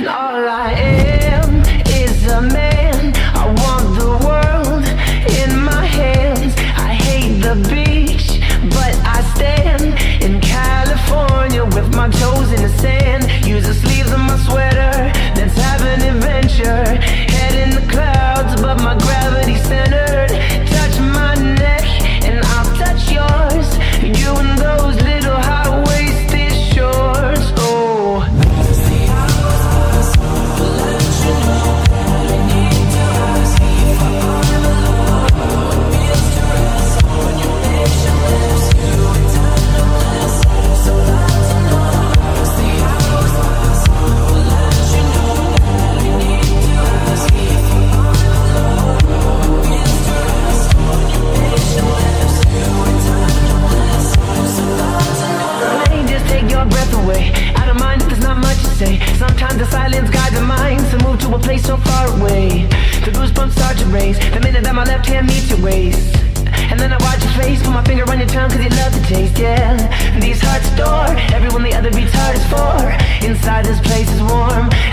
all I am is a man. I want the world in my hands. I hate the beach, but I stand in California with my toes in the sand. Use the sleeves of my sweater, let's have an adventure. Head in the clouds, but my gravity's centered. Touch my neck and I'll touch yours. You and those little high-waisted shorts. Oh, sometimes the silence guides the mind to move to a place so far away. The goosebumps start to raise the minute that my left hand meets your waist. And then I watch your face, put my finger on your tongue cause you love the taste, yeah. These hearts adore everyone the other beats hard is for. Inside this place is warm